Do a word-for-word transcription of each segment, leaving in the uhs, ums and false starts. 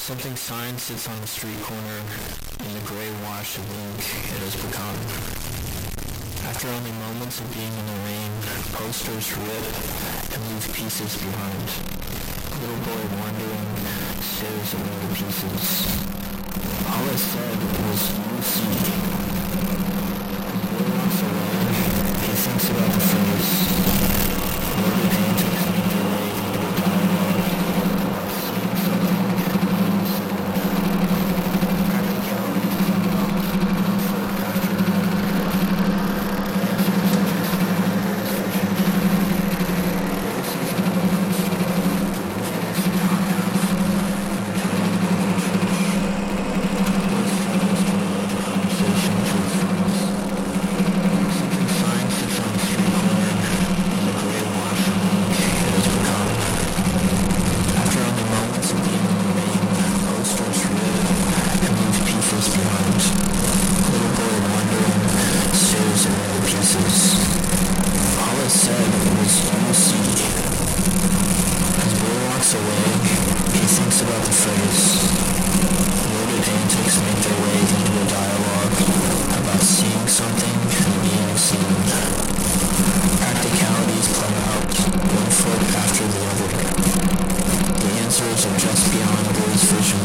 Something sign sits on the street corner in the gray wash of ink it has become. After only moments of being in the rain, posters rip and leave pieces behind. A little boy wandering stares at one of the pieces. All it said was, "You see." The boy walks away. He thinks about the phrase. Loaded antics make their way into a dialogue about seeing something and being seen. Practicality is about one foot after another. The answers are just beyond boy's vision. Boy sees another poster that reveals the top half of a tiny local church. Boy struggles to relate the conversation to his friends. Something sign sits on the street corner in the gray wash of ink it has become. After only moments of being in the rain, posters rip and leave pieces behind. Little boy wandering stares at one of the pieces. All it said was, "You see." As boy walks away, he thinks about the phrase. Loaded antics make their way into a dialogue about seeing something and being seen. Practicalities play out one foot after the other. The answers are just beyond boy's vision.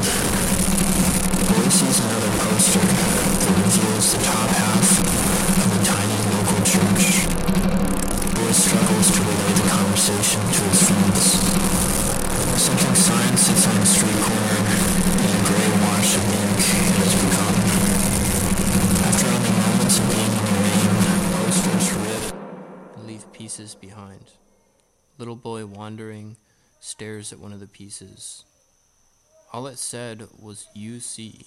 Boy sees another poster that reveals the top half of a tiny local church. Boy struggles to relay the conversation to his friends. Something sign sits on the street corner in a gray wash of ink it has become. After only moments of being in the rain, posters rip and leave pieces behind. Little boy wandering stares at one of the pieces. All it said was, "You see."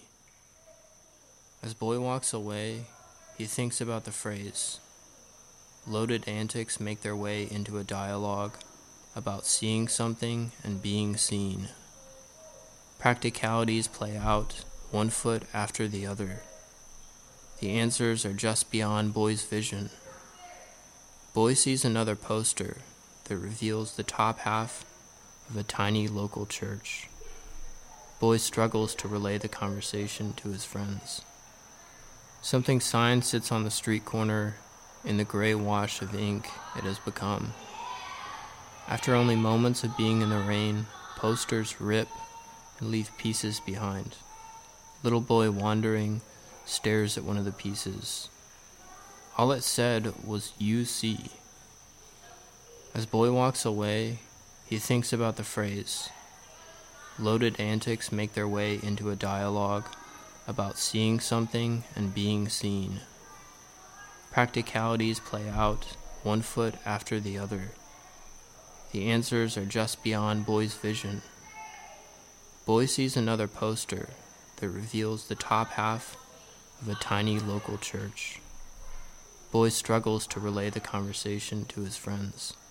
As boy walks away, he thinks about the phrase. Loaded antics make their way into a dialogue about seeing something and being seen. Practicalities play out one foot after the other. The answers are just beyond boy's vision. Boy sees another poster that reveals the top half of a tiny local church. Boy struggles to relay the conversation to his friends. Something sign sits on the street corner in the gray wash of ink it has become. After only moments of being in the rain, posters rip and leave pieces behind. Little boy wandering stares at one of the pieces. All it said was, "You see." As boy walks away, he thinks about the phrase. Loaded antics make their way into a dialogue about seeing something and being seen. Practicalities play out one foot after the other. The answers are just beyond boy's vision. Boy sees another poster that reveals the top half of a tiny local church. Boy struggles to relay the conversation to his friends.